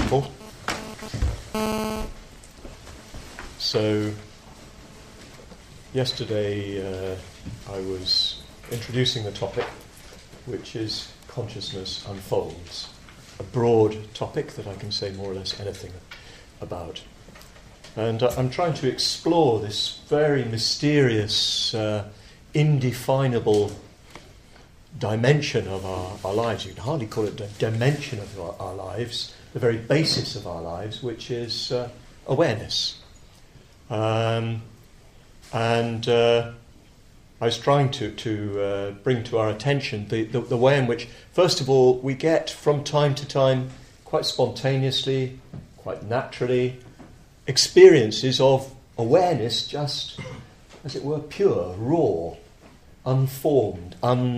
people. So, yesterday I was introducing the topic, which is consciousness unfolds, a broad topic that I can say more or less anything about. And I'm trying to explore this very mysterious, indefinable dimension of our lives. You can hardly call it a dimension of our lives, the very basis of our lives, which is awareness. I was trying to bring to our attention the way in which, first of all, we get from time to time, quite spontaneously, quite naturally, experiences of awareness just, as it were, pure, raw, unformed,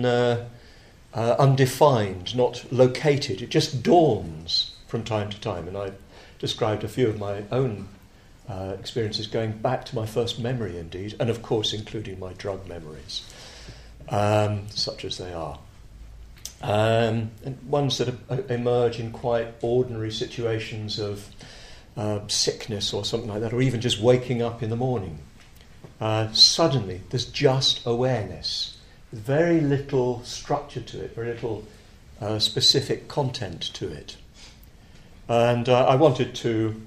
undefined, not located. It just dawns from time to time. And I've described a few of my own experiences going back to my first memory, indeed, and of course including my drug memories, such as they are. And ones that emerge in quite ordinary situations of sickness or something like that, or even just waking up in the morning. Suddenly there's just awareness, with very little structure to it, very little specific content to it. And I wanted to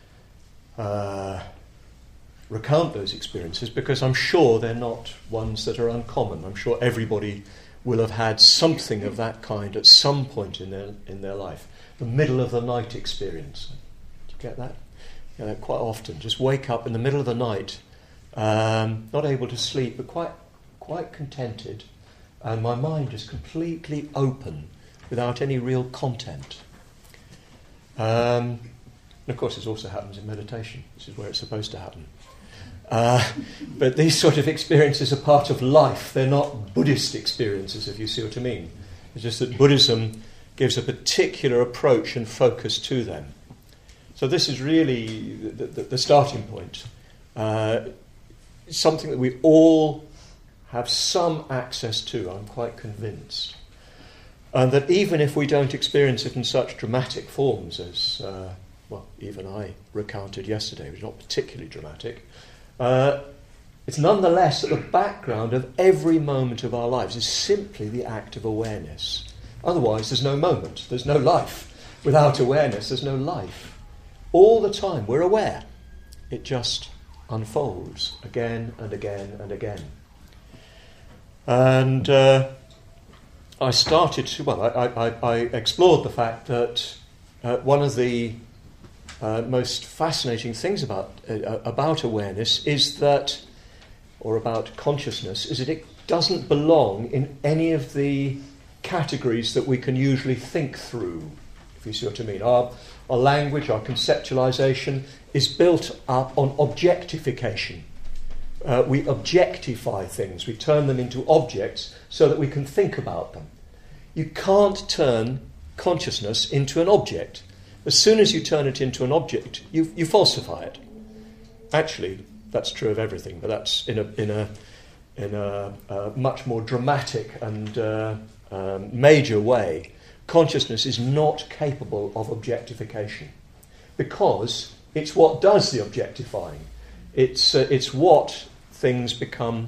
recount those experiences because I'm sure they're not ones that are uncommon. I'm sure everybody will have had something of that kind at some point in their life. The middle of the night experience. Do you get that? Yeah, quite often. Just wake up in the middle of the night, not able to sleep, but quite contented, and my mind is completely open without any real content. And of course, this also happens in meditation. This is where it's supposed to happen. But these sort of experiences are part of life. They're not Buddhist experiences, if you see what I mean. It's just that Buddhism gives a particular approach and focus to them. So this is really the starting point. It's something that we all have some access to, I'm quite convinced. And that even if we don't experience it in such dramatic forms as even I recounted yesterday, which is not particularly dramatic, it's nonetheless at the background of every moment of our lives is simply the act of awareness. Otherwise, there's no moment, there's no life. Without awareness, there's no life. All the time, we're aware. It just unfolds again and again and again. And I started to, I explored the fact that one of the most fascinating things about awareness is that, or about consciousness, is that it doesn't belong in any of the categories that we can usually think through, if you see what I mean. Our language, our conceptualization is built up on objectification. We objectify things, we turn them into objects so that we can think about them. You can't turn consciousness into an object. As soon as you turn it into an object, you falsify it. Actually, that's true of everything, but that's in a much more dramatic and major way. Consciousness is not capable of objectification because it's what does the objectifying. It's what things come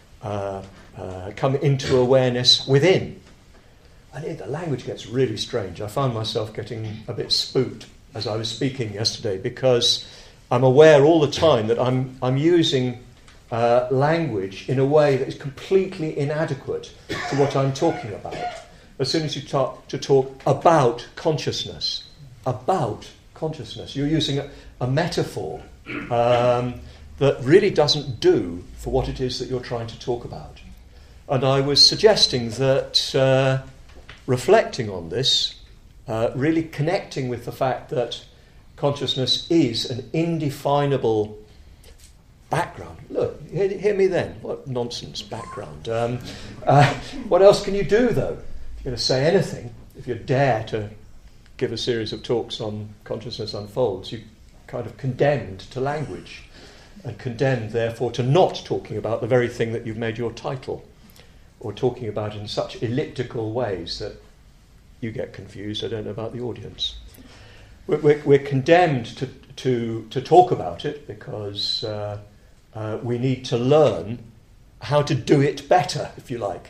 into awareness within. And the language gets really strange. I found myself getting a bit spooked as I was speaking yesterday because I'm aware all the time that I'm using language in a way that is completely inadequate to what I'm talking about. As soon as you start to talk about consciousness, you're using a metaphor that really doesn't do for what it is that you're trying to talk about. And I was suggesting that reflecting on this, really connecting with the fact that consciousness is an indefinable background. Look, hear me then. What nonsense, background. What else can you do, though? If you're going to say anything, if you dare to give a series of talks on consciousness unfolds, you're kind of condemned to language, and condemned, therefore, to not talking about the very thing that you've made your title, or talking about it in such elliptical ways that you get confused. I don't know about the audience. we're condemned to talk about it because we need to learn how to do it better, if you like.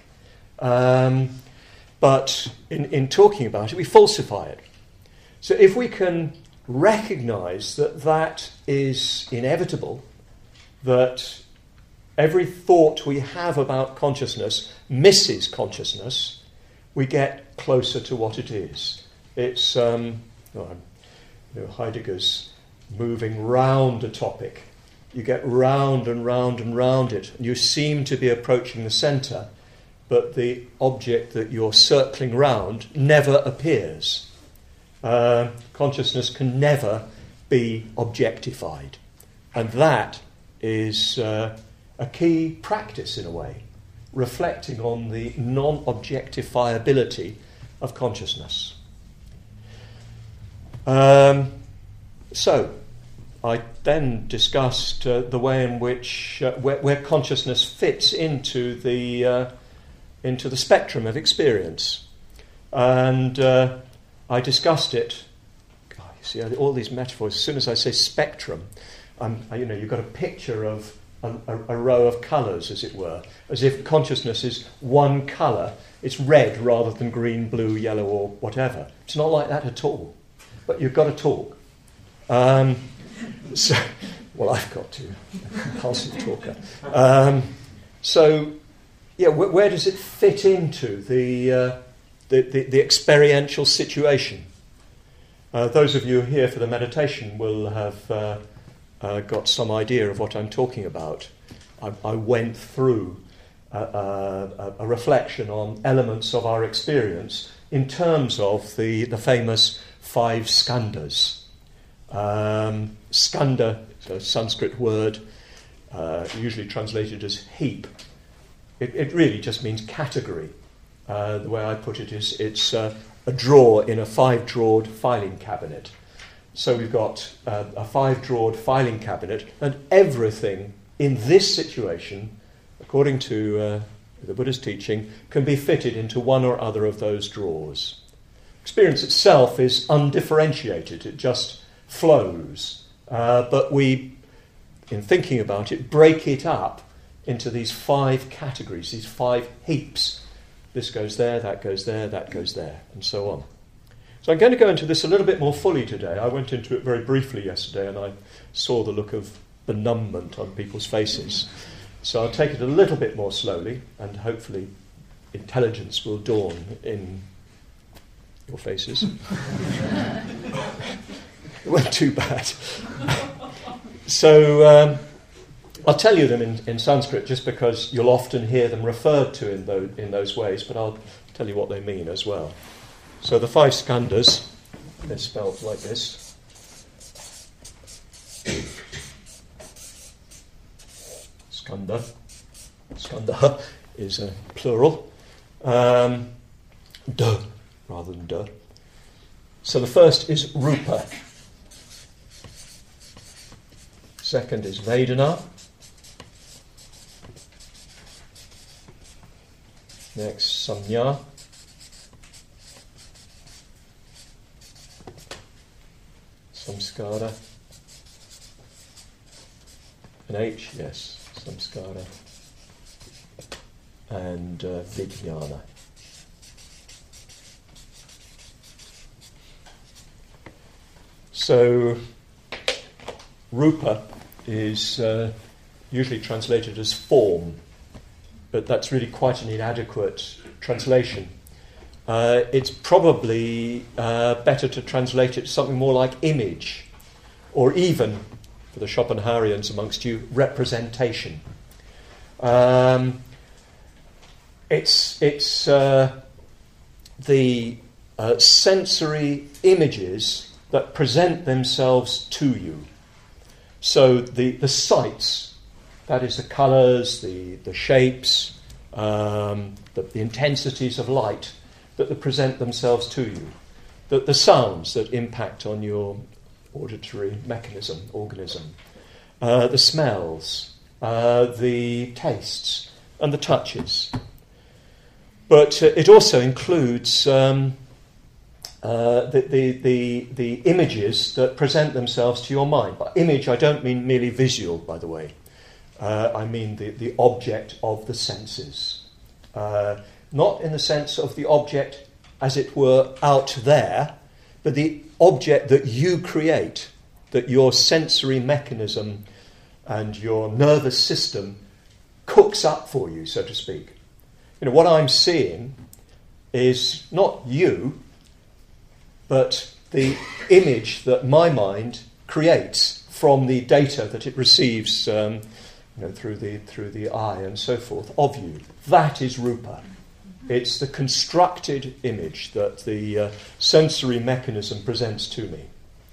But in talking about it, we falsify it. So if we can recognise that that is inevitable, that every thought we have about consciousness misses consciousness, we get closer to what it is. It's Heidegger's moving round a topic. You get round and round and round it, and you seem to be approaching the centre, but the object that you're circling round never appears. Consciousness can never be objectified, and that is a key practice in a way, reflecting on the non-objectifiability of consciousness. So, I then discussed the way in which where consciousness fits into the spectrum of experience, and I discussed it. God, you see, all these metaphors. As soon as I say spectrum, you've got a picture of a row of colours, as it were, as if consciousness is one colour. It's red rather than green, blue, yellow, or whatever. It's not like that at all. But you've got to talk. I've got to. Compulsive talker. Where does it fit into the experiential situation? Those of you here for the meditation will have got some idea of what I'm talking about. I went through a reflection on elements of our experience in terms of the famous 5 skandhas. Skandha is a Sanskrit word, usually translated as heap. It really just means category. The way I put it is it's a drawer in a 5-drawered filing cabinet. So we've got a 5-drawered filing cabinet, and everything in this situation, according to the Buddha's teaching, can be fitted into one or other of those drawers. Experience itself is undifferentiated, it just flows. But we, in thinking about it, break it up into these 5 categories, these 5 heaps. This goes there, that goes there, that goes there, and so on. So I'm going to go into this a little bit more fully today. I went into it very briefly yesterday, and I saw the look of benumbment on people's faces. So I'll take it a little bit more slowly, and hopefully intelligence will dawn in your faces. It wasn't too bad. So I'll tell you them in Sanskrit just because you'll often hear them referred to in those ways, but I'll tell you what they mean as well. So the 5 skandhas, they're spelled like this. Skandha. Skandha is a plural. D rather than d. So the first is rupa. Second is Vedana. Next, Samnya. Samskara. An H, yes, Samskara. And Vijnana. So, rupa is usually translated as form, but that's really quite an inadequate translation. It's probably better to translate it to something more like image, or even, for the Schopenhauerians amongst you, representation. It's the sensory images that present themselves to you. So the sights, that is the colours, the shapes, the intensities of light that present themselves to you, the sounds that impact on your auditory organism, the smells, the tastes, and the touches. But it also includes the images that present themselves to your mind. By image, I don't mean merely visual, by the way. I mean the object of the senses. Not in the sense of the object, as it were, out there, but the object that you create, that your sensory mechanism and your nervous system cooks up for you, so to speak. What I'm seeing is not you, but the image that my mind creates from the data that it receives through the eye and so forth of you. That is rupa. It's the constructed image that the sensory mechanism presents to me.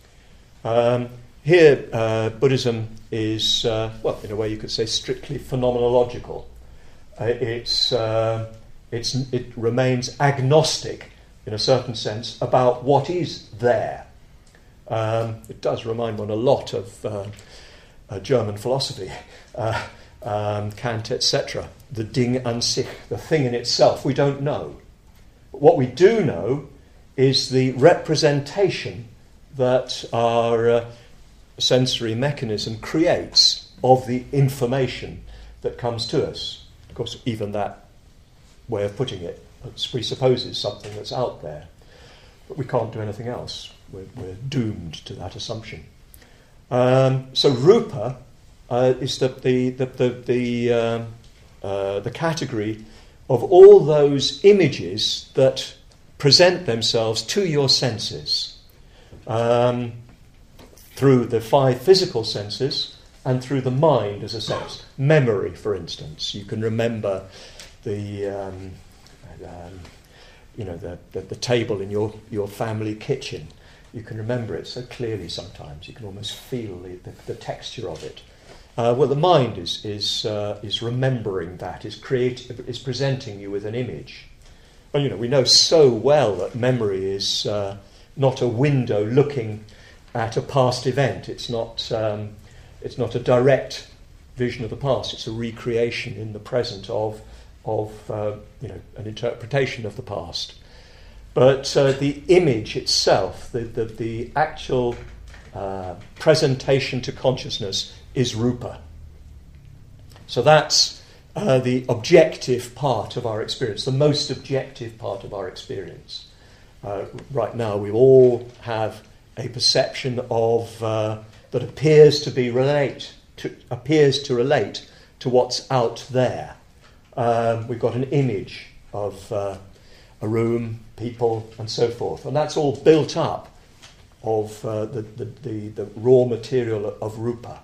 Here, Buddhism is, in a way you could say, strictly phenomenological. It remains agnostic, in a certain sense, about what is there. It does remind one a lot of German philosophy, Kant, etc. The Ding an sich, the thing in itself, we don't know. But what we do know is the representation that our sensory mechanism creates of the information that comes to us. Of course, even that way of putting it presupposes something that's out there. But we can't do anything else. We're doomed to that assumption. So rupa is the category of all those images that present themselves to your senses through the 5 physical senses and through the mind as a sense. Memory, for instance. You can remember the table in your family kitchen. You can remember it so clearly sometimes. You can almost feel the texture of it. The mind is remembering that, is presenting you with an image. Well, we know so well that memory is not a window looking at a past event. It's not a direct vision of the past. It's a recreation in the present of an interpretation of the past. But the image itself, the actual presentation to consciousness, is rupa. So that's the objective part of our experience, the most objective part of our experience. Right now, we all have a perception of that appears to relate to what's out there. We've got an image of a room, people, and so forth, and that's all built up of the raw material of rupa.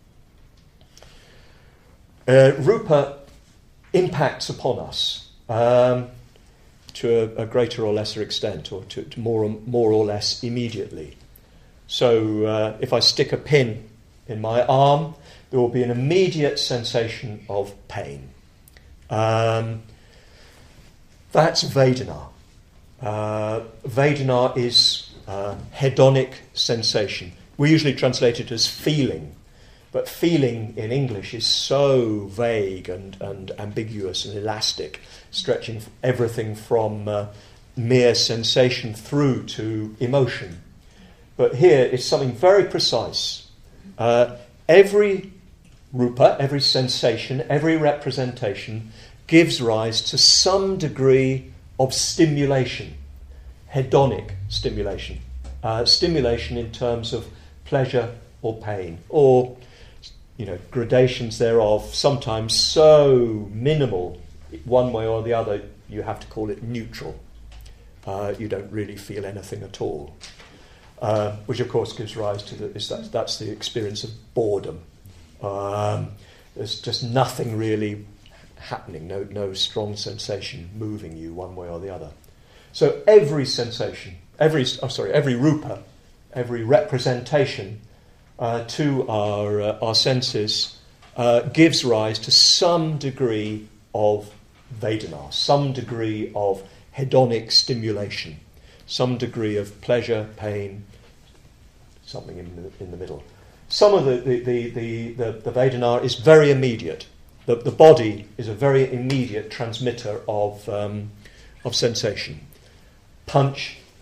Rupa impacts upon us to a greater or lesser extent, or to more or less immediately. So if I stick a pin in my arm, there will be an immediate sensation of pain. That's Vedana. Vedana is hedonic sensation. We usually translate it as feeling, but feeling in English is so vague and ambiguous and elastic, stretching everything from mere sensation through to emotion. But here it's something very precise. Every rupa, every sensation, every representation gives rise to some degree of stimulation, hedonic stimulation, stimulation in terms of pleasure or pain, or gradations thereof, sometimes so minimal, one way or the other, you have to call it neutral. You don't really feel anything at all. Which of course gives rise to that's the experience of boredom. There's just nothing really happening, no strong sensation moving you one way or the other. So every sensation, every rupa, every representation to our senses gives rise to some degree of Vedana, some degree of hedonic stimulation, some degree of pleasure, pain, something in the middle. Some of the Vedana is very immediate. The body is a very immediate transmitter of sensation. Punch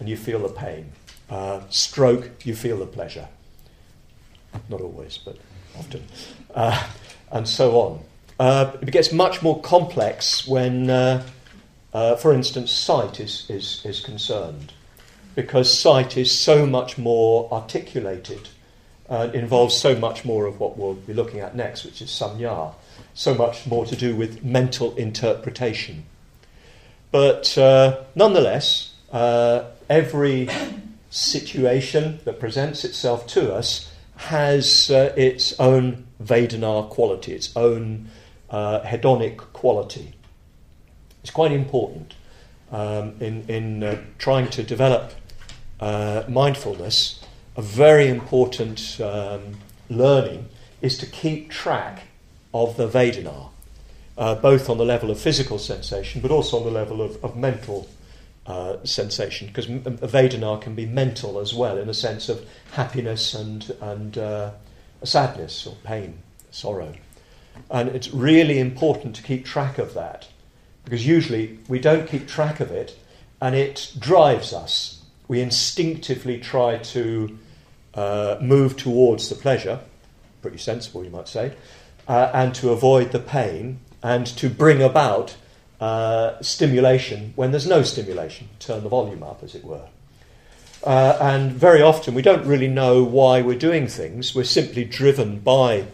and you feel the pain. Stroke, you feel the pleasure. Not always, but often. And so on. It gets much more complex when, for instance, sight is concerned, because sight is so much more articulated, involves so much more of what we'll be looking at next, which is samnya, so much more to do with mental interpretation. But nonetheless, every situation that presents itself to us has its own Vedana quality, its own hedonic quality. It's quite important in trying to develop mindfulness. A very important learning is to keep track of the Vedana, both on the level of physical sensation, but also on the level of mental sensation, because Vedana can be mental as well, in the sense of happiness and sadness or pain, sorrow. And it's really important to keep track of that, because usually we don't keep track of it, and it drives us. We instinctively try to move towards the pleasure, pretty sensible you might say, and to avoid the pain, and to bring about stimulation when there's no stimulation, turn the volume up, as it were. And very often we don't really know why we're doing things. We're simply driven by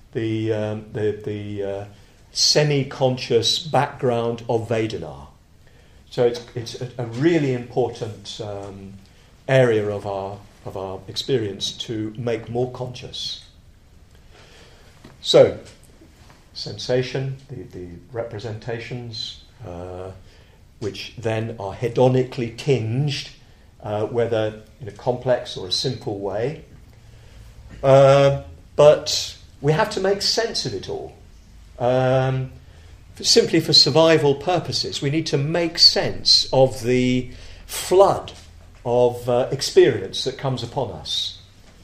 the semi-conscious background of Vedana. So it's a really important area of our experience to make more conscious. So, sensation, the representations, which then are hedonically tinged, whether in a complex or a simple way. But we have to make sense of it all. Simply for survival purposes, we need to make sense of the flood of experience that comes upon us.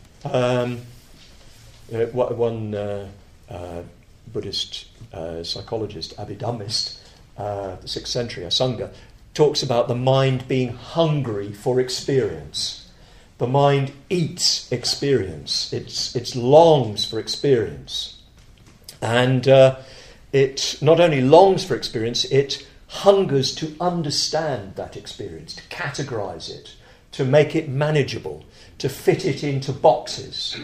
One Buddhist psychologist, Abhidhammist, the 6th century, Asanga, talks about the mind being hungry for experience. The mind eats experience. It longs for experience. And it not only longs for experience, it hungers to understand that experience, to categorize it, to make it manageable, to fit it into boxes.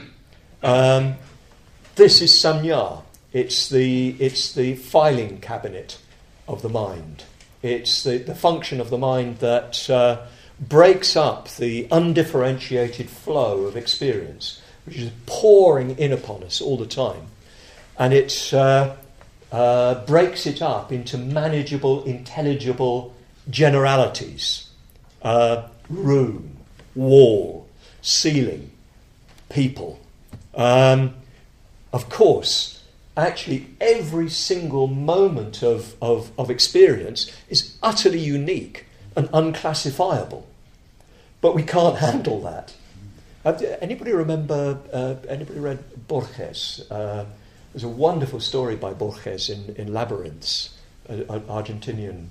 This is samnya. It's the filing cabinet of the mind. It's the function of the mind that breaks up the undifferentiated flow of experience, which is pouring in upon us all the time. And it breaks it up into manageable, intelligible generalities. Room, wall, ceiling, people. Of course, actually every single moment of experience is utterly unique and unclassifiable. But we can't handle that. Anybody remember, anybody read Borges? There's a wonderful story by Borges in Labyrinths, an Argentinian,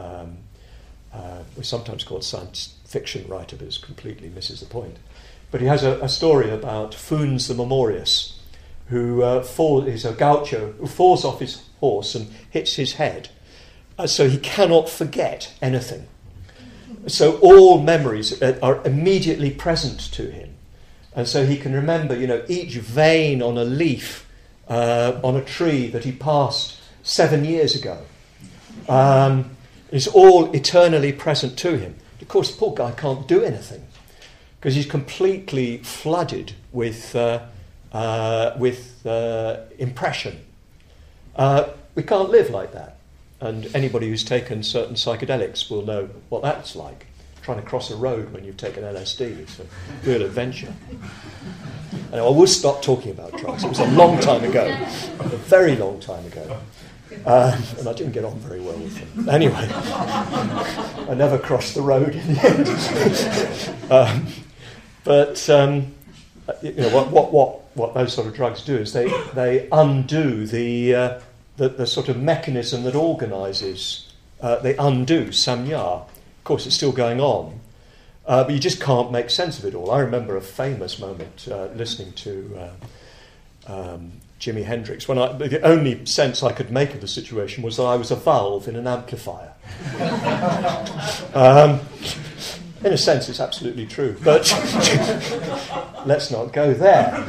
was sometimes called science fiction writer, but completely misses the point. But he has a story about Funes the Memorious, who is a gaucho, who falls off his horse and hits his head, so he cannot forget anything. So all memories are immediately present to him. And so he can remember, each vein on a leaf on a tree that he passed 7 years ago. It's all eternally present to him. Of course, the poor guy can't do anything because he's completely flooded with impression. We can't live like that. And anybody who's taken certain psychedelics will know what that's like. Trying to cross a road when you've taken LSD, it's a real adventure. And I will stop talking about drugs. It was a long time ago, a very long time ago. And I didn't get on very well with them. Anyway, I never crossed the road in the end. What those sort of drugs do is they undo the sort of mechanism that organises. They undo samnya. Of course, it's still going on, But you just can't make sense of it all. I remember a famous moment listening to Jimi Hendrix, when the only sense I could make of the situation was that I was a valve in an amplifier. In a sense, it's absolutely true, but let's not go there.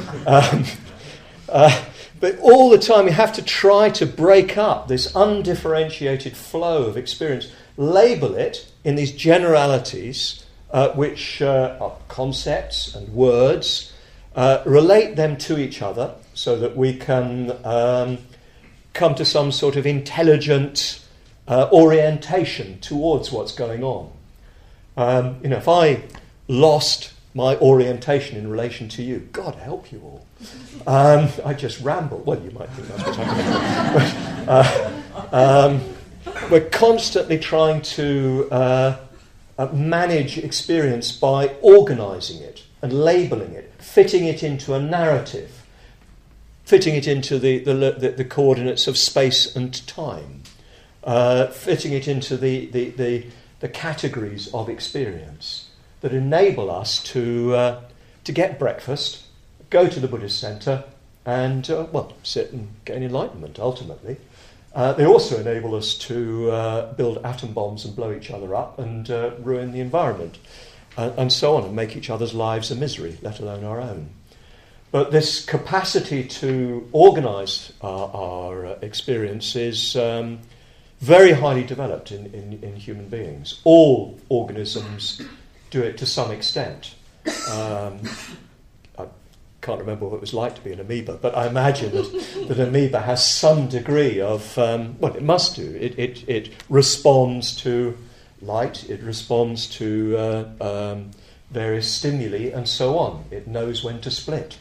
But all the time, you have to try to break up this undifferentiated flow of experience, label it in these generalities, which are concepts and words, relate them to each other so that we can come to some sort of intelligent orientation towards what's going on. If I lost my orientation in relation to you, God help you all. I just ramble. Well, you might think that's what's happening. We're constantly trying to manage experience by organising it and labelling it, fitting it into a narrative, fitting it into the coordinates of space and time, fitting it into the categories of experience that enable us to get breakfast, go to the Buddhist centre, and sit and gain enlightenment. Ultimately, they also enable us to build atom bombs and blow each other up and ruin the environment, and so on, and make each other's lives a misery, let alone our own. But this capacity to organise our experience is very highly developed in human beings. All organisms do it to some extent. I can't remember what it was like to be an amoeba, but I imagine that an amoeba has some degree of, it must do. It responds to light, it responds to various stimuli, and so on. It knows when to split.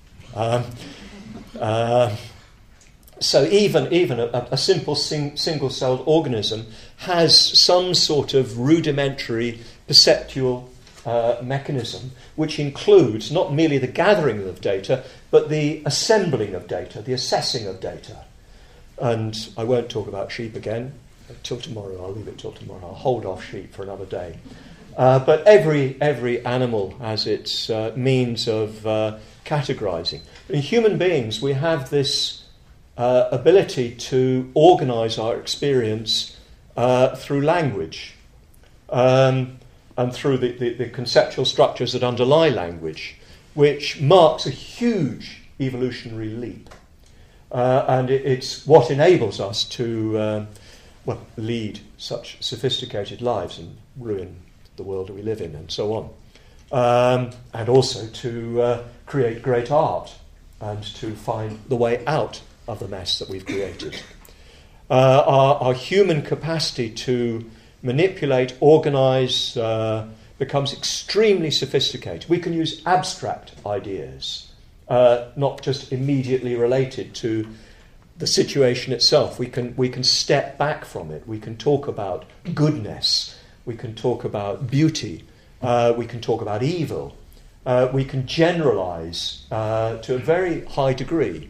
So even a simple single-celled organism has some sort of rudimentary perceptual mechanism, which includes not merely the gathering of data, but the assembling of data, the assessing of data. And I won't talk about sheep again till tomorrow. I'll leave it till tomorrow. I'll hold off sheep for another day. But every animal has its means of categorising. In human beings, we have this ability to organise our experience through language and through the conceptual structures that underlie language, which marks a huge evolutionary leap. And it's what enables us to lead such sophisticated lives and ruin the world that we live in and so on. And also to create great art and to find the way out of the mess that we've created. Our human capacity to manipulate, organise, becomes extremely sophisticated. We can use abstract ideas, not just immediately related to the situation itself. We can step back from it. We can talk about goodness. We can talk about beauty. We can talk about evil. We can generalise to a very high degree,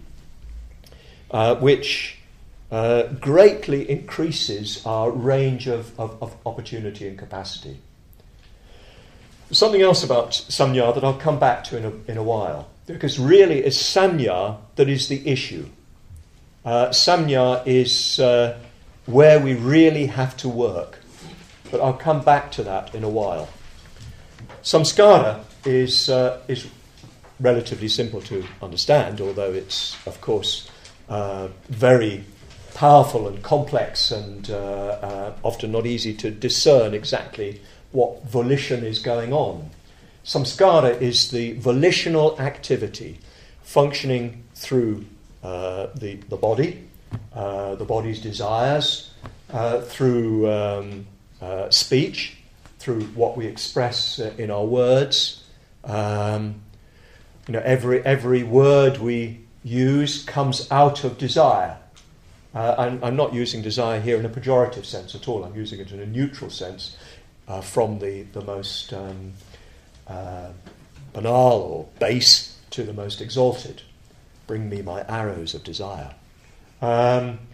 which greatly increases our range of opportunity and capacity. Something else about Samnya that I'll come back to in a while, because really it's Samnya that is the issue. Samnya is where we really have to work, but I'll come back to that in a while. Samskara is relatively simple to understand, although it's, of course, very powerful and complex and often not easy to discern exactly what volition is going on. Samskara is the volitional activity functioning through the body, the body's desires, through speech, through what we express in our words. Every word we use comes out of desire. I'm not using desire here in a pejorative sense at all. I'm using it in a neutral sense, from the most banal or base to the most exalted. Bring me my arrows of desire.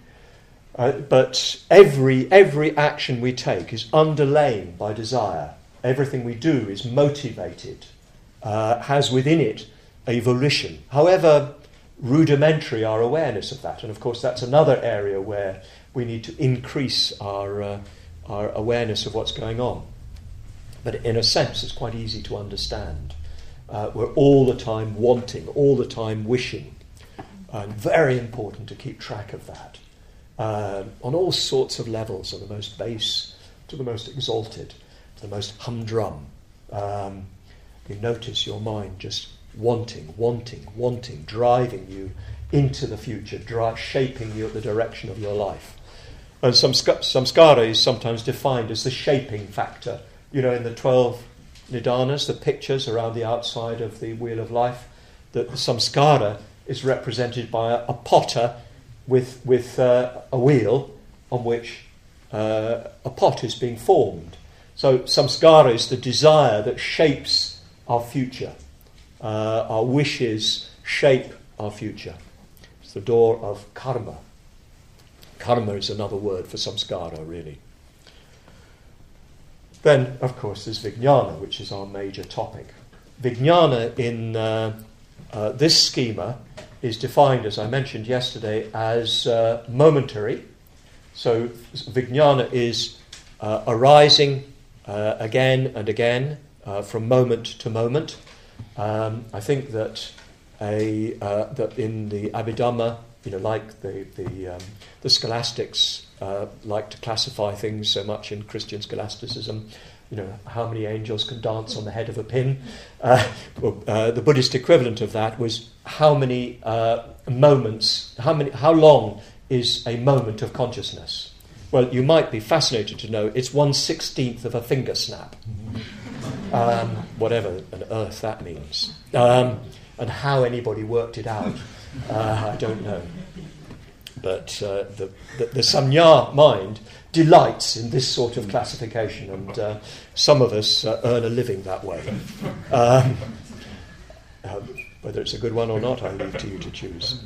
But every action we take is underlain by desire. everything we do is motivated, has within it a volition, however rudimentary our awareness of that. And of course that's another area where we need to increase our awareness of what's going on. But in a sense it's quite easy to understand. We're all the time wanting, all the time wishing, and very important to keep track of that on all sorts of levels, from the most base to the most exalted, to the most humdrum. You notice your mind just wanting, driving you into the future, shaping you at the direction of your life. And samskara is sometimes defined as the shaping factor. You know, in the 12 nidanas, the pictures around the outside of the wheel of life, that the samskara is represented by a potter with a wheel on which a pot is being formed. So samskara is the desire that shapes our future. Our wishes shape our future. It's the door of karma. Karma is another word for samskara, really. Then, of course, there's vijnana, which is our major topic. Vijnana in this schema is defined, as I mentioned yesterday, as momentary. So vijnana is arising again and again from moment to moment. I think that that in the Abhidhamma, you know, like the scholastics like to classify things so much in Christian scholasticism, you know, how many angels can dance on the head of a pin. The Buddhist equivalent of that was how many moments, how long is a moment of consciousness? Well, you might be fascinated to know it's 1/16 of a finger snap. Whatever on earth that means. And how anybody worked it out, I don't know. But the Sanya mind delights in this sort of classification, and some of us earn a living that way. Whether it's a good one or not, I leave to you to choose.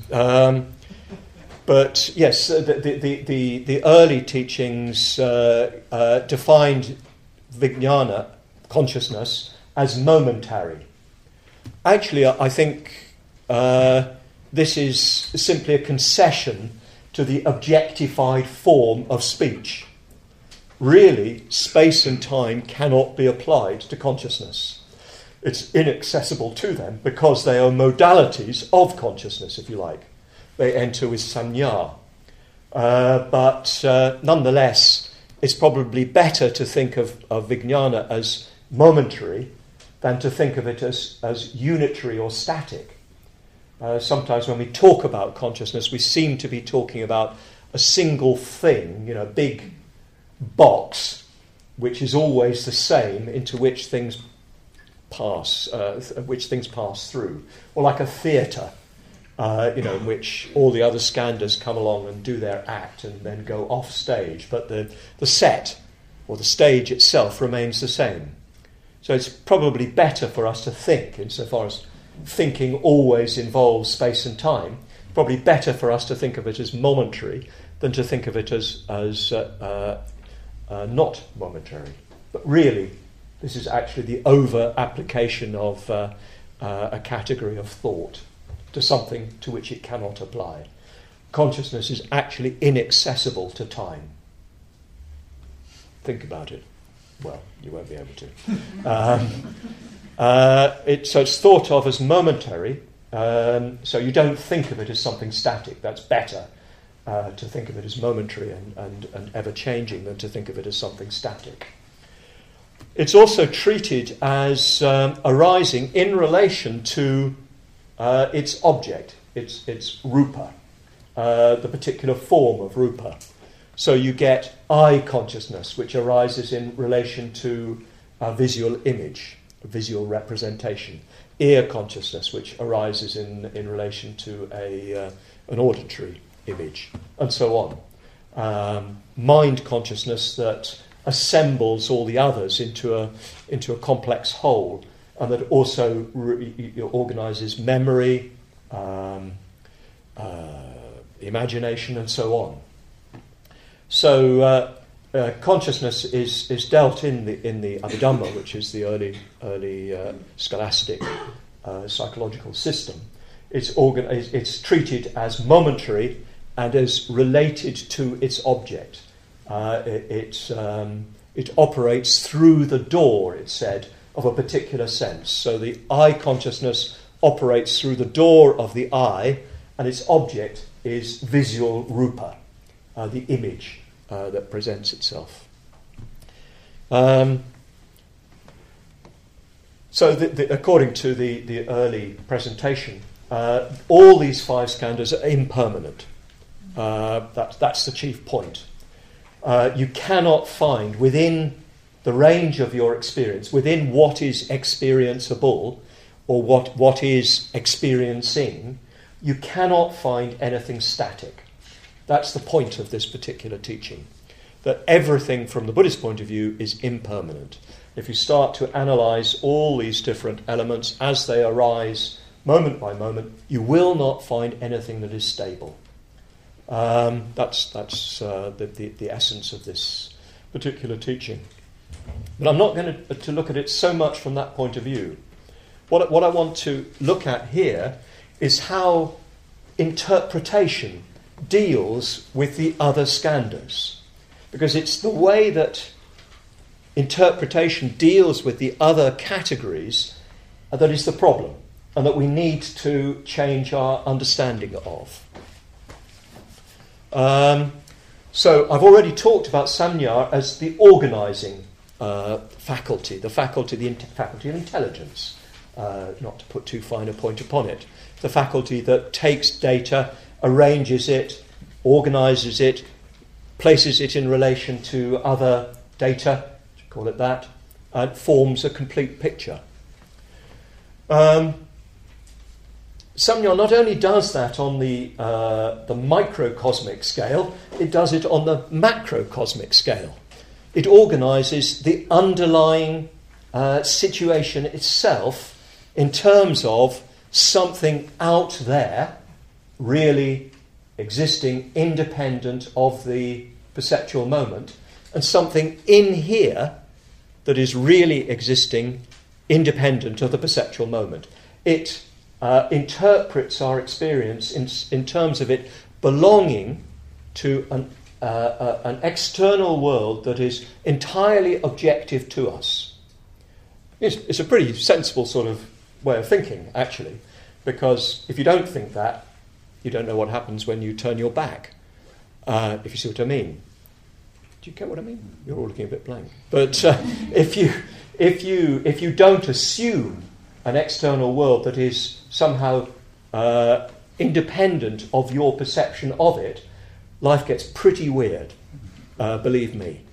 But yes, the early teachings defined vijnana, consciousness, as momentary. Actually, I think this is simply a concession to the objectified form of speech. Really, space and time cannot be applied to consciousness. It's inaccessible to them because they are modalities of consciousness, if you like. They enter with sanya. But nonetheless, it's probably better to think of vijnana as momentary than to think of it as unitary or static. Sometimes when we talk about consciousness, we seem to be talking about a single thing, you know, a big box, which is always the same, into which things pass through, or like a theatre, in which all the other skandhas come along and do their act and then go off stage, but the set or the stage itself remains the same. So it's probably better for us to think, insofar as thinking always involves space and time, probably better for us to think of it as momentary than to think of it as not momentary. But really, this is actually the over-application of a category of thought to something to which it cannot apply. Consciousness is actually inaccessible to time. Think about it. Well, you won't be able to. So it's thought of as momentary, so you don't think of it as something static. That's better to think of it as momentary and ever-changing than to think of it as something static. It's also treated as arising in relation to its object, its rupa, the particular form of rupa. So you get eye consciousness, which arises in relation to a visual image, a visual representation. Ear consciousness, which arises in relation to an auditory image, and so on. Mind consciousness that assembles all the others into a complex whole, and that also organises memory, imagination, and so on. So consciousness is dealt in the Abhidhamma, which is the early scholastic psychological system. It's treated as momentary and as related to its object. It operates through the door, it's said, of a particular sense. So the eye consciousness operates through the door of the eye, and its object is visual rupa, the image that presents itself. So according to the early presentation, all these 5 skandhas are impermanent. That's the chief point. You cannot find within the range of your experience, within what is experienceable or what is experiencing, you cannot find anything static. That's the point of this particular teaching, that everything from the Buddhist point of view is impermanent. If you start to analyse all these different elements as they arise moment by moment, you will not find anything that is stable. That's the essence of this particular teaching. But I'm not going to look at it so much from that point of view. What I want to look at here is how interpretation deals with the other skandhas. Because it's the way that interpretation deals with the other categories that is the problem, and that we need to change our understanding of. So I've already talked about Samnya as the organising faculty, the faculty of intelligence, not to put too fine a point upon it, the faculty that takes data, arranges it, organises it, places it in relation to other data, call it that, and forms a complete picture. Samnya not only does that on the microcosmic scale, it does it on the macrocosmic scale. It organises the underlying situation itself in terms of something out there really existing independent of the perceptual moment, and something in here that is really existing independent of the perceptual moment. It interprets our experience in terms of it belonging to an external world that is entirely objective to us. It's a pretty sensible sort of way of thinking, actually, because if you don't think that, you don't know what happens when you turn your back, if you see what I mean. Do you get what I mean? You're all looking a bit blank. But if you don't assume an external world that is somehow independent of your perception of it, life gets pretty weird, believe me.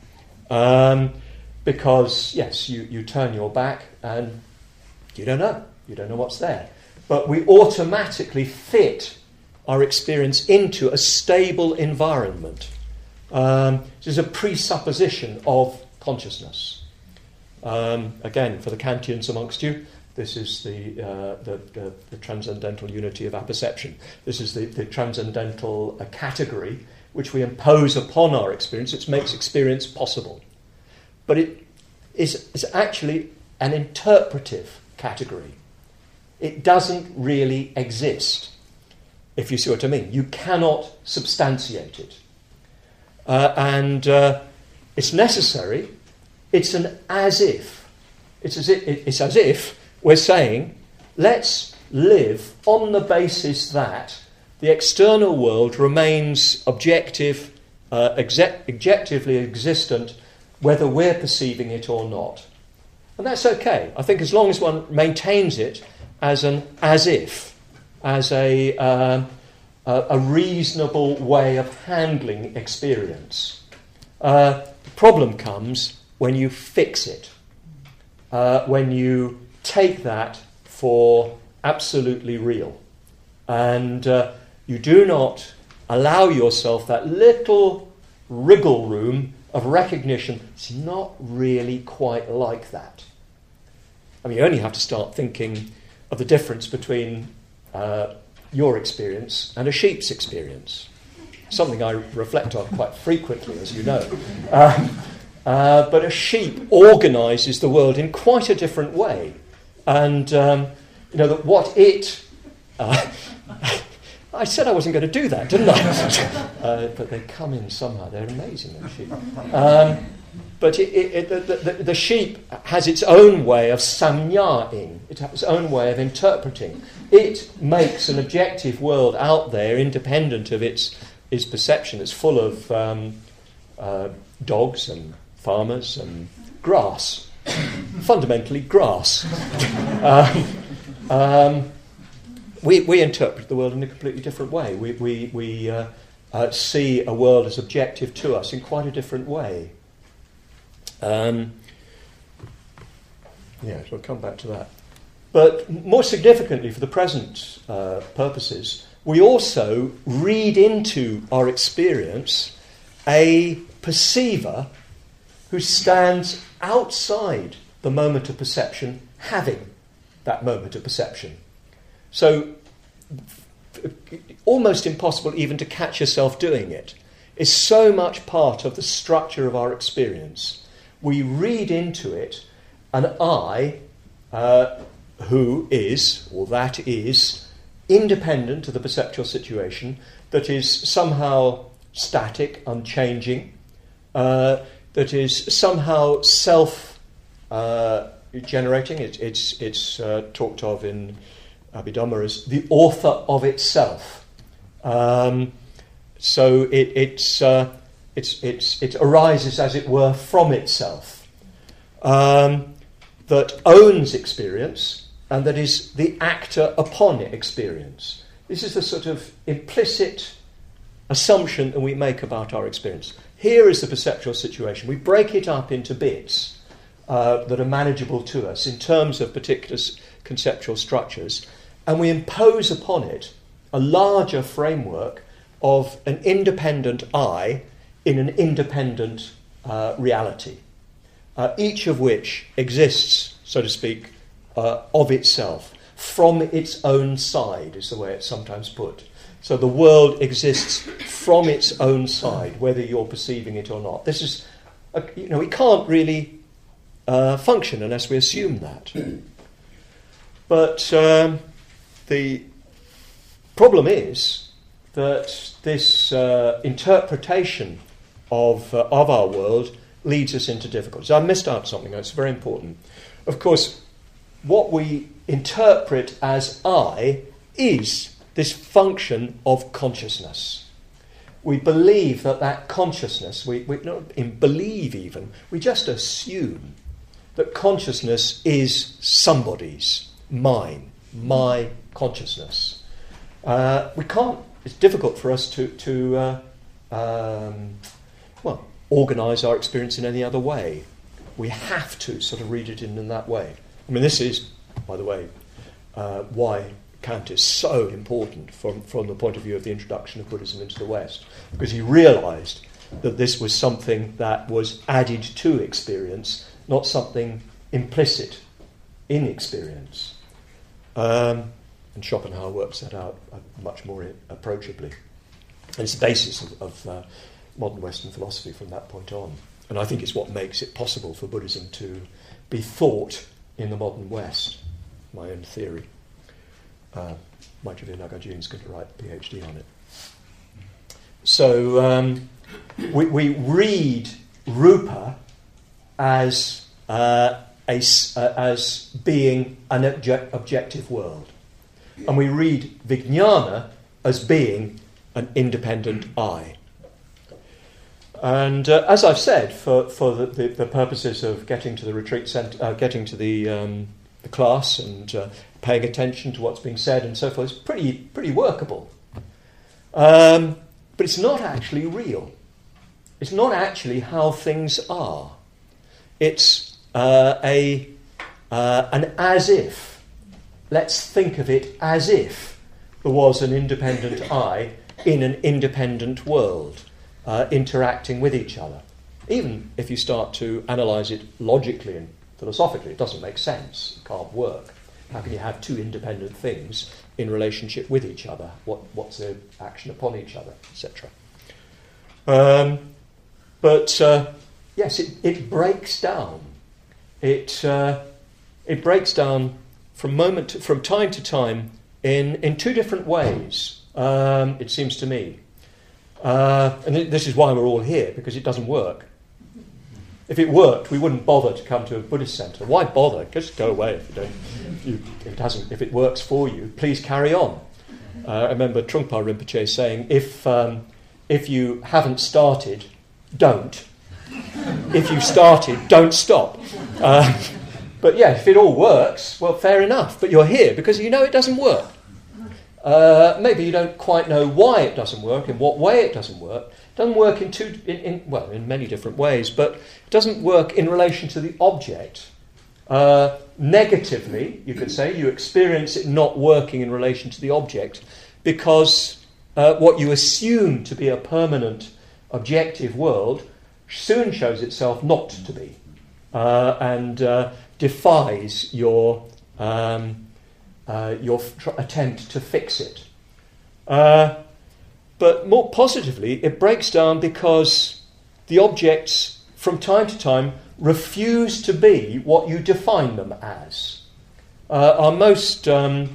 Because, yes, you turn your back and you don't know what's there. But we automatically fit our experience into a stable environment. This is a presupposition of consciousness. Again, for the Kantians amongst you, this is the transcendental unity of apperception. This is the transcendental category which we impose upon our experience, which makes experience possible. But it is actually an interpretive category. It doesn't really exist, if you see what I mean. You cannot substantiate it. And it's necessary. It's an as if. It's as if we're saying, let's live on the basis that the external world remains objectively existent, whether we're perceiving it or not. And that's okay. I think as long as one maintains it as an as if, as a reasonable way of handling experience. The problem comes when you fix it, when you take that for absolutely real, and you do not allow yourself that little wriggle room of recognition. It's not really quite like that. I mean, you only have to start thinking of the difference between your experience and a sheep's experience. something I reflect on quite frequently, as you know. But a sheep organises the world in quite a different way. And, that what it... I said I wasn't going to do that, didn't I? But they come in somehow. They're amazing, those sheep. But the sheep has its own way of samyaing. It has its own way of interpreting. It makes an objective world out there independent of its perception. It's full of dogs and farmers and grass. Fundamentally grass. We interpret the world in a completely different way. We see a world as objective to us in quite a different way. So I'll come back to that. But more significantly, for the present purposes, we also read into our experience a perceiver who stands outside the moment of perception, having that moment of perception. So, almost impossible even to catch yourself doing it. It's so much part of the structure of our experience. We read into it an I who is, or that is, independent of the perceptual situation, that is somehow static, unchanging, that is somehow self-generating. It's talked of in Abhidhamma as the author of itself. So it arises, as it were, from itself, that owns experience, and that is the actor upon experience. This is the sort of implicit assumption that we make about our experience. Here is the perceptual situation. We break it up into bits that are manageable to us in terms of particular conceptual structures, and we impose upon it a larger framework of an independent I in an independent reality, each of which exists, so to speak, of itself, from its own side, is the way it's sometimes put. So the world exists from its own side, whether you're perceiving it or not. This is, we can't really function unless we assume that. But the problem is that this interpretation of our world leads us into difficulties. I missed out something that's very important. Of course, what we interpret as I is this function of consciousness. We believe that consciousness, we don't believe even, we just assume that consciousness is somebody's, mine, my consciousness. We can't, it's difficult for us to organise our experience in any other way. We have to sort of read it in that way. I mean, this is, by the way, why Kant is so important from the point of view of the introduction of Buddhism into the West, because he realised that this was something that was added to experience, not something implicit in experience. And Schopenhauer works that out much more approachably. And it's the basis of modern Western philosophy from that point on. And I think it's what makes it possible for Buddhism to be thought in the modern West, my own theory. Maitreya Nagarjuna's going to write a PhD on it. So we read Rupa as being an objective world, and we read Vijnana as being an independent I. And as I've said, for the purposes of getting to the retreat centre, getting to the class and paying attention to what's being said and so forth, it's pretty workable. But it's not actually real. It's not actually how things are. It's an as if. Let's think of it as if there was an independent I in an independent world, interacting with each other. Even if you start to analyse it logically and philosophically, it doesn't make sense. It can't work. How can you have two independent things in relationship with each other? What's their action upon each other, etc.? Yes, it breaks down. It breaks down from time to time in two different ways. It seems to me, and this is why we're all here, because it doesn't work. If it worked, we wouldn't bother to come to a Buddhist centre. Why bother? Just go away if you don't. If it works for you, please carry on. I remember Trungpa Rinpoche saying, if you haven't started, don't. If you started, don't stop. But yeah, if it all works, well, fair enough. But you're here because you know it doesn't work. Maybe you don't quite know why it doesn't work, in what way it doesn't work. It doesn't work in many different ways, but it doesn't work in relation to the object. Negatively, you could say, you experience it not working in relation to the object because what you assume to be a permanent objective world soon shows itself not to be and defies your attempt to fix it. But more positively, it breaks down because the objects from time to time refuse to be what you define them as. Our most sort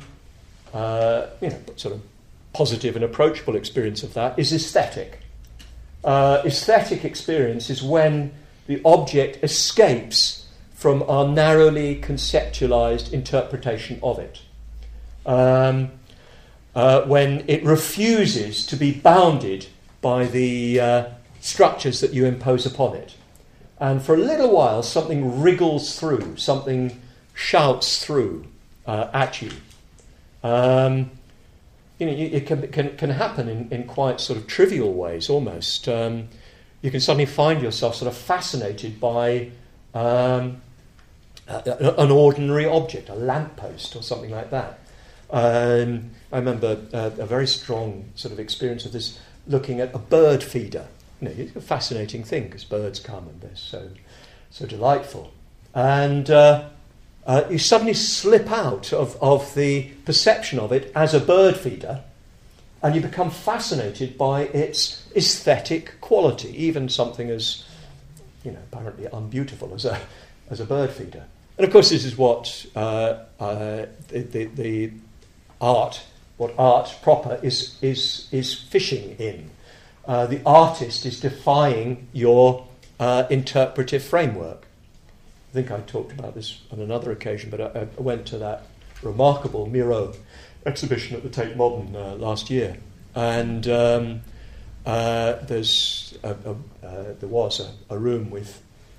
of positive and approachable experience of that is aesthetic. Aesthetic experience is when the object escapes from our narrowly conceptualized interpretation of it. When it refuses to be bounded by the structures that you impose upon it. And for a little while, something wriggles through, something shouts through at you. It can happen in quite sort of trivial ways, almost. You can suddenly find yourself sort of fascinated by an ordinary object, a lamppost or something like that. I remember a very strong sort of experience of this, looking at a bird feeder. It's a fascinating thing because birds come and they're so delightful. And you suddenly slip out of the perception of it as a bird feeder, and you become fascinated by its aesthetic quality, even something as apparently unbeautiful as a bird feeder. And of course, this is what the art proper is fishing in. The artist is defying your interpretive framework. I think I talked about this on another occasion, but I went to that remarkable Miro exhibition at the Tate Modern last year, and there was a room with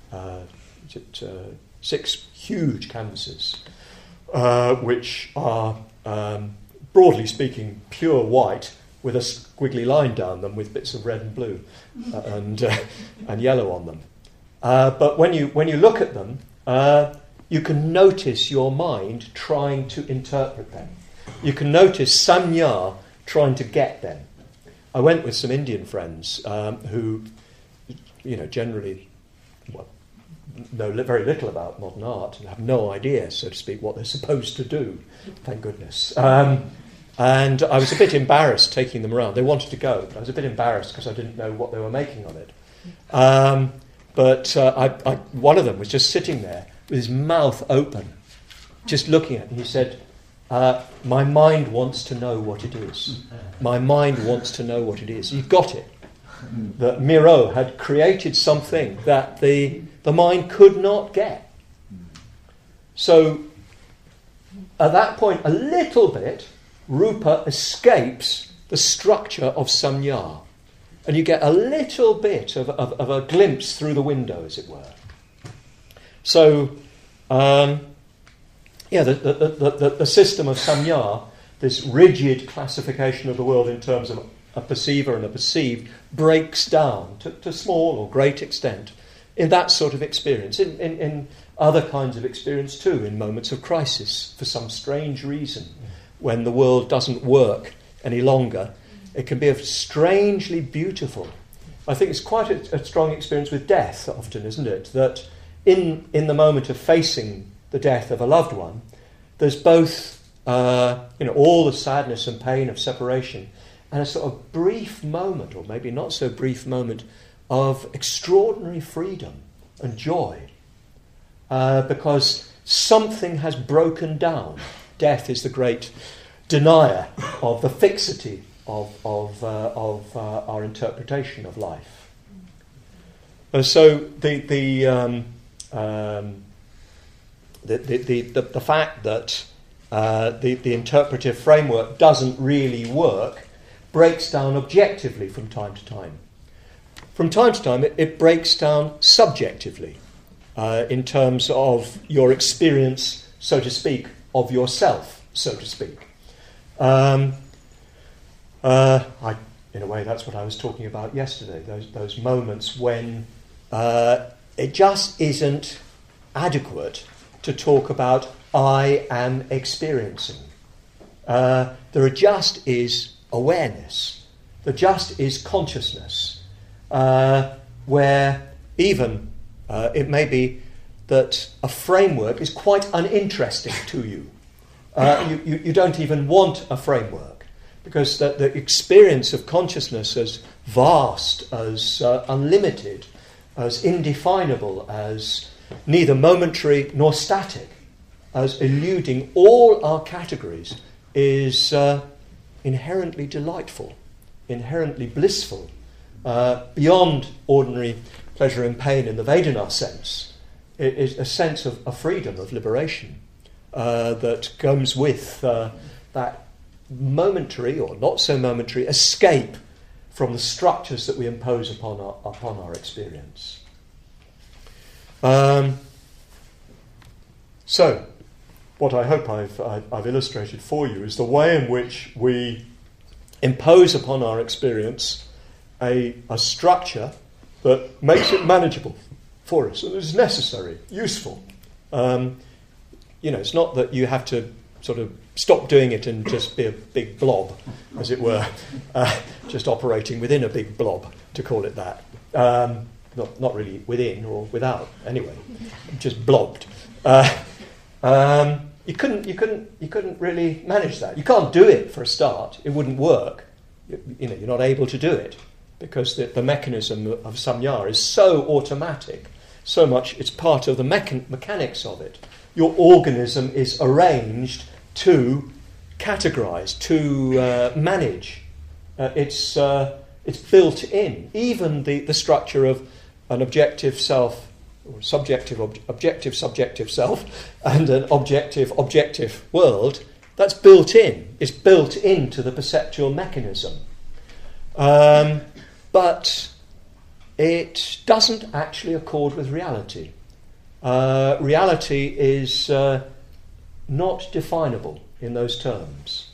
6 huge canvases, which are, broadly speaking, pure white, with a squiggly line down them with bits of red and blue and yellow on them. But when you look at them, you can notice your mind trying to interpret them. You can notice sanya trying to get them. I went with some Indian friends who, generally know very little about modern art and have no idea, so to speak, what they're supposed to do. Thank goodness. And I was a bit embarrassed taking them around. They wanted to go, but I was a bit embarrassed because I didn't know what they were making of it. But one of them was just sitting there with his mouth open, just looking at it. And he said, my mind wants to know what it is. My mind wants to know what it is. You've got it. That Miro had created something that the mind could not get. So at that point, a little bit, Rupa escapes the structure of sanya. And you get a little bit of a glimpse through the window, as it were. So, the system of sanya, this rigid classification of the world in terms of a perceiver and a perceived, breaks down to small or great extent in that sort of experience, in other kinds of experience too, in moments of crisis, for some strange reason. When the world doesn't work any longer, it can be strangely beautiful. I think it's quite a strong experience with death often, isn't it? That in the moment of facing the death of a loved one, there's both all the sadness and pain of separation, and a sort of brief moment, or maybe not so brief moment, of extraordinary freedom and joy, because something has broken down. Death is the great denier of the fixity of our interpretation of life. So the fact that the interpretive framework doesn't really work breaks down objectively from time to time. From time to time, it breaks down subjectively in terms of your experience, so to speak, of yourself, so to speak. In a way, that's what I was talking about yesterday, those moments when it just isn't adequate to talk about I am experiencing. There just is awareness. There just is consciousness, where even it may be that a framework is quite uninteresting to you. You don't even want a framework, because the experience of consciousness as vast, as unlimited, as indefinable, as neither momentary nor static, as eluding all our categories, is inherently delightful, inherently blissful, beyond ordinary pleasure and pain in the Vedana sense. It is a sense of freedom, of liberation, that comes with that momentary or not so momentary escape from the structures that we impose upon our experience. So, what I hope I've illustrated for you is the way in which we impose upon our experience a structure that makes it manageable for us, and is necessary, useful. It's not that you have to sort of stop doing it and just be a big blob, as it were, just operating within a big blob, to call it that. Not really within or without, anyway, just blobbed. You couldn't really manage that. You can't do it for a start. It wouldn't work. You're not able to do it because the mechanism of samyā is so automatic, so much it's part of the mechanics of it. Your organism is arranged to categorize, to manage. It's built in. Even the structure of an objective self, or objective subjective self, and an objective world, that's built in. It's built into the perceptual mechanism. But it doesn't actually accord with reality. Reality is not definable in those terms.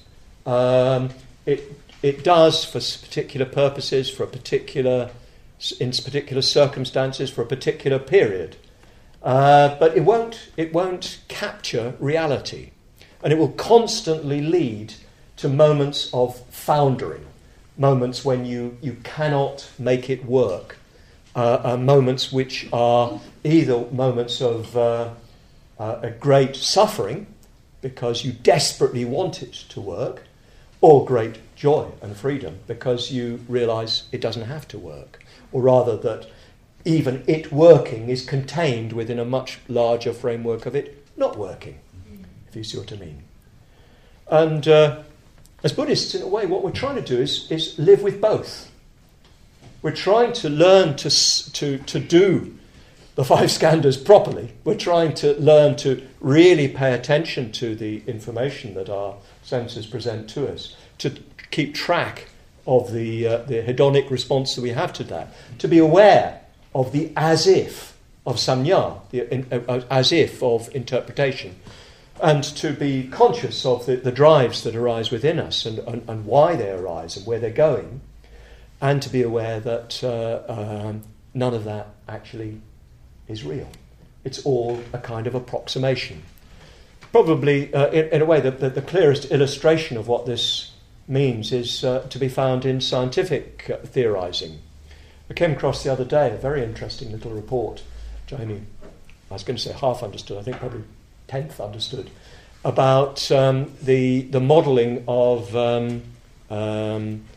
It does, for particular purposes, in particular circumstances, for a particular period, but it won't capture reality, and it will constantly lead to moments of foundering, moments when you cannot make it work, moments which are either moments of a great suffering because you desperately want it to work, or great joy and freedom because you realise it doesn't have to work, or rather that even it working is contained within a much larger framework of it not working, if you see what I mean. And as Buddhists, in a way, what we're trying to do is live with both. We're trying to learn to do the five skandhas properly. We're trying to learn to really pay attention to the information that our senses present to us, to keep track of the hedonic response that we have to that, to be aware of the as-if of samyā, the as-if of interpretation, and to be conscious of the drives that arise within us and why they arise and where they're going, and to be aware that none of that actually is real. It's all a kind of approximation. Probably, in a way, the clearest illustration of what this means is to be found in scientific theorising. I came across the other day a very interesting little report, which I was going to say half understood, I think probably 10th understood, about the modelling of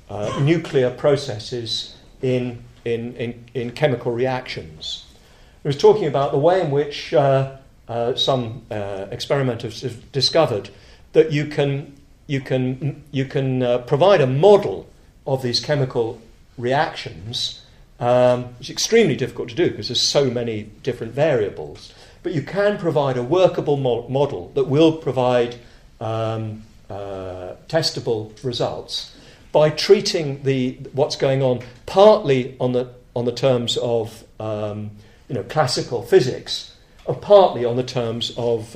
nuclear processes in chemical reactions. He was talking about the way in which some experimenters have discovered that you can provide a model of these chemical reactions, which is extremely difficult to do because there's so many different variables. But you can provide a workable model that will provide testable results by treating what's going on partly on the terms of classical physics, or partly on the terms of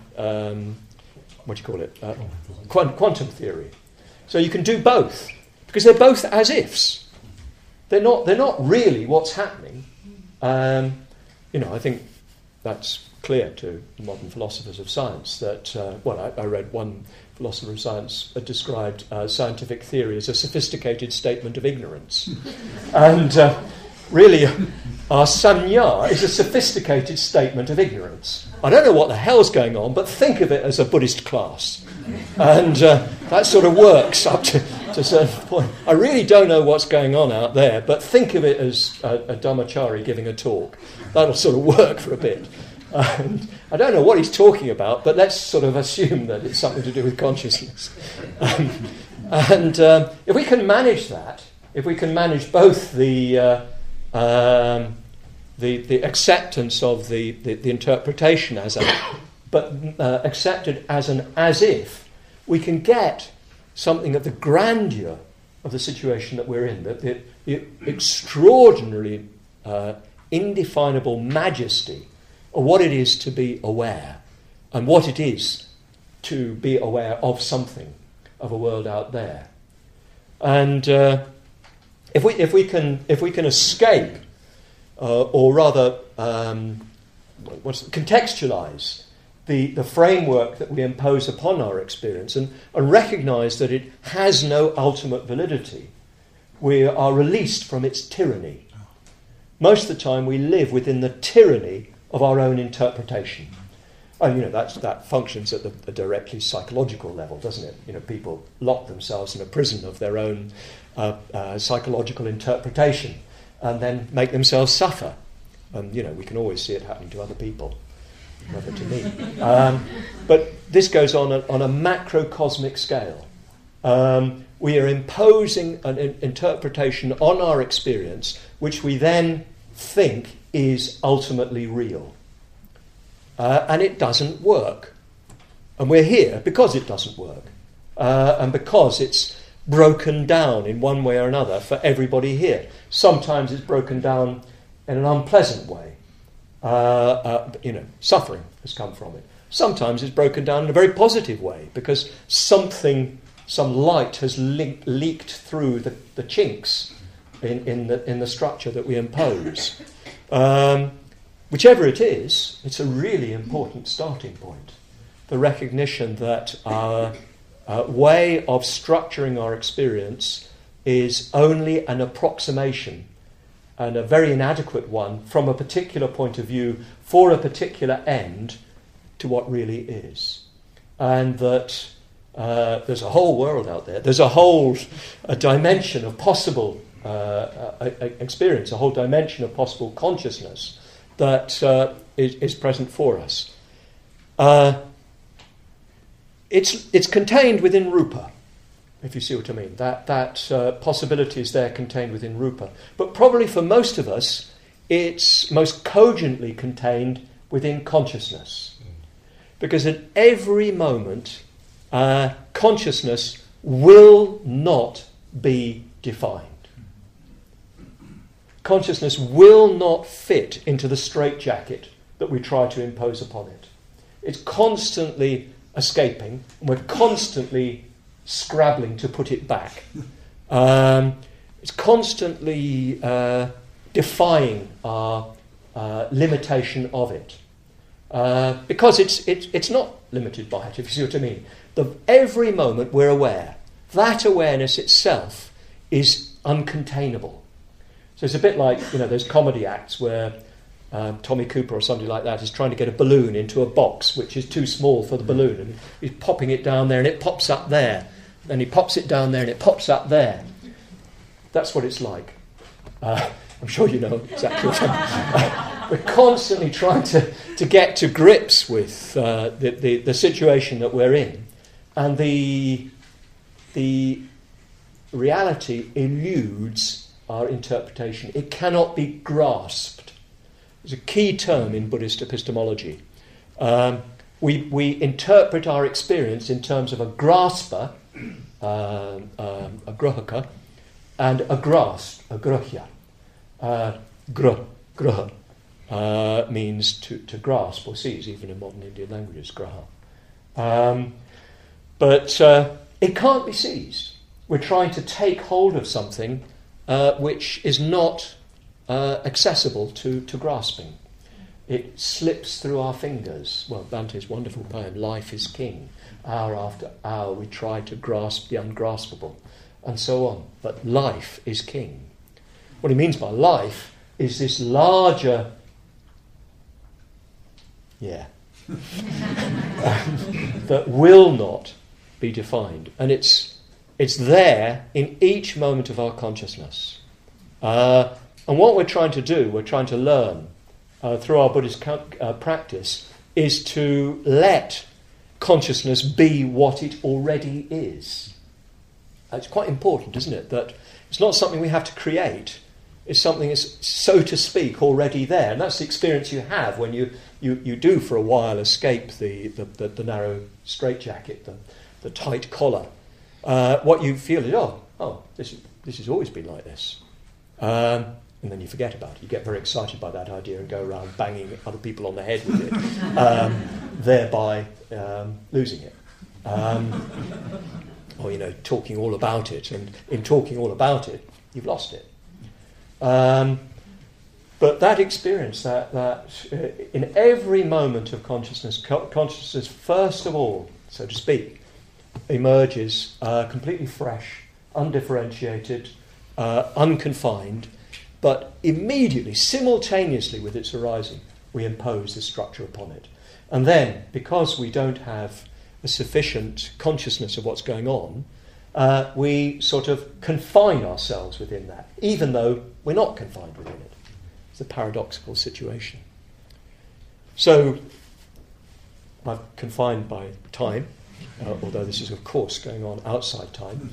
quantum theory. So you can do both because they're both as ifs. They're not really what's happening. I think that's clear to modern philosophers of science that, I read one philosopher of science described scientific theory as a sophisticated statement of ignorance. And really, our sanya is a sophisticated statement of ignorance. I don't know what the hell's going on, but think of it as a Buddhist class. And that sort of works up to a certain point. I really don't know what's going on out there, but think of it as a Dhammachari giving a talk. That'll sort of work for a bit. And I don't know what he's talking about, but let's sort of assume that it's something to do with consciousness. If we can manage that, if we can manage both the acceptance of the interpretation but accepted as an as if, we can get something of the grandeur of the situation that we're in, the extraordinarily indefinable majesty of what it is to be aware, and what it is to be aware of something, of a world out there. And if we can escape, or rather contextualize the framework that we impose upon our experience and recognise that it has no ultimate validity, we are released from its tyranny. Most of the time we live within the tyranny of our own interpretation. And that functions at the directly psychological level, doesn't it? People lock themselves in a prison of their own psychological interpretation and then make themselves suffer. And we can always see it happening to other people, never to me. But this goes on a macrocosmic scale. We are imposing an interpretation on our experience which we then think is ultimately real. And it doesn't work. And we're here because it doesn't work. And because it's broken down in one way or another for everybody here. Sometimes it's broken down in an unpleasant way. Suffering has come from it. Sometimes it's broken down in a very positive way because some light has leaked through the chinks in the structure that we impose. Whichever it is, it's a really important starting point. The recognition that our way of structuring our experience is only an approximation, and a very inadequate one from a particular point of view for a particular end to what really is. And that there's a whole world out there. There's a dimension of possible experience, a whole dimension of possible consciousness that is present for us. It's contained within Rupa, if you see what I mean. That possibility is there contained within Rupa. But probably for most of us, it's most cogently contained within consciousness. Because at every moment, consciousness will not be defined. Consciousness will not fit into the straitjacket that we try to impose upon it. It's constantly escaping, and we're constantly scrabbling to put it back. It's constantly defying our limitation of it. Because it's not limited by it, if you see what I mean. Every moment we're aware. That awareness itself is uncontainable. So it's a bit like, those comedy acts where Tommy Cooper or somebody like that is trying to get a balloon into a box which is too small for the balloon, and he's popping it down there and it pops up there. Then he pops it down there and it pops up there. That's what it's like. I'm sure you know exactly what we're constantly trying to get to grips with the situation that we're in, and the reality eludes our interpretation. It cannot be grasped. It's a key term in Buddhist epistemology. We interpret our experience in terms of a grasper, a grahaka, and a grasp, a grahya. Graha means to grasp or seize, even in modern Indian languages, graha. But it can't be seized. We're trying to take hold of something which is not accessible to grasping. It slips through our fingers. Well, Dante's wonderful poem, Life is King. Hour after hour we try to grasp the ungraspable, and so on. But life is king. What he means by life is this larger, that will not be defined. And it's there in each moment of our consciousness. And what we're trying to do, we're trying to learn through our Buddhist practice, is to let consciousness be what it already is. It's quite important, isn't it? That it's not something we have to create. It's something that's, so to speak, already there. And that's the experience you have when you do for a while escape the narrow straitjacket, the tight collar. What you feel is, this has always been like this. And then you forget about it. You get very excited by that idea and go around banging other people on the head with it, thereby losing it. Or, talking all about it. And in talking all about it, you've lost it. But that experience, that in every moment of consciousness, consciousness first of all, so to speak, emerges completely fresh, undifferentiated, unconfined, but immediately, simultaneously with its arising, we impose this structure upon it. And then, because we don't have a sufficient consciousness of what's going on, we sort of confine ourselves within that, even though we're not confined within it. It's a paradoxical situation. So, I'm confined by time, although this is, of course, going on outside time.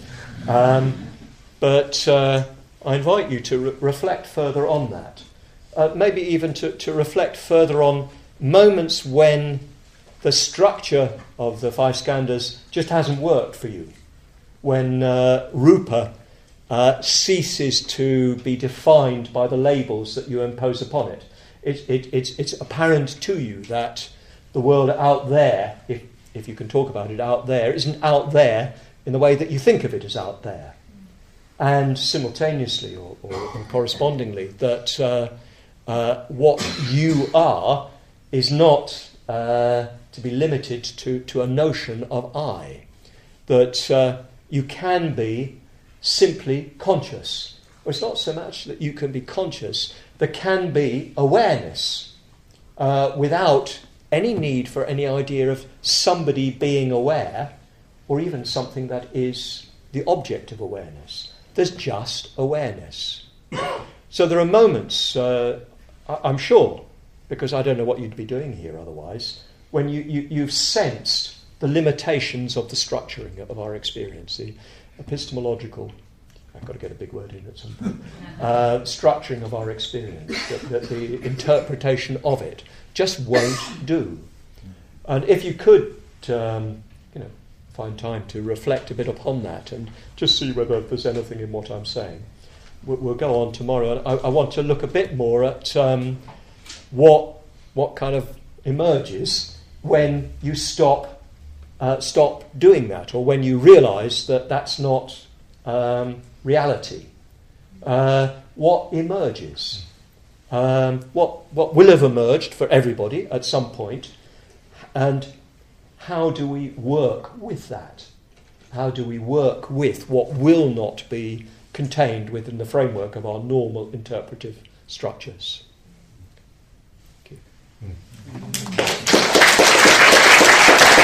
But I invite you to reflect further on that. Maybe even to reflect further on moments when the structure of the five skandhas just hasn't worked for you. When rupa ceases to be defined by the labels that you impose upon it. It's apparent to you that the world out there, if you can talk about it out there, isn't out there in the way that you think of it as out there. And simultaneously or correspondingly, that what you are is not to be limited to a notion of I. That you can be simply conscious. Well, it's not so much that you can be conscious, there can be awareness without any need for any idea of somebody being aware or even something that is the object of awareness. There's just awareness. So there are moments, I'm sure, because I don't know what you'd be doing here otherwise, when you've sensed the limitations of the structuring of our experience, the epistemological, I've got to get a big word in at some point, structuring of our experience, that the interpretation of it just won't do. And if you could, find time to reflect a bit upon that and just see whether there's anything in what I'm saying. We'll go on tomorrow, and I want to look a bit more at what kind of emerges when you stop doing that, or when you realise that that's not reality. What emerges? What will have emerged for everybody at some point, and how do we work with that? How do we work with what will not be contained within the framework of our normal interpretive structures? Thank you.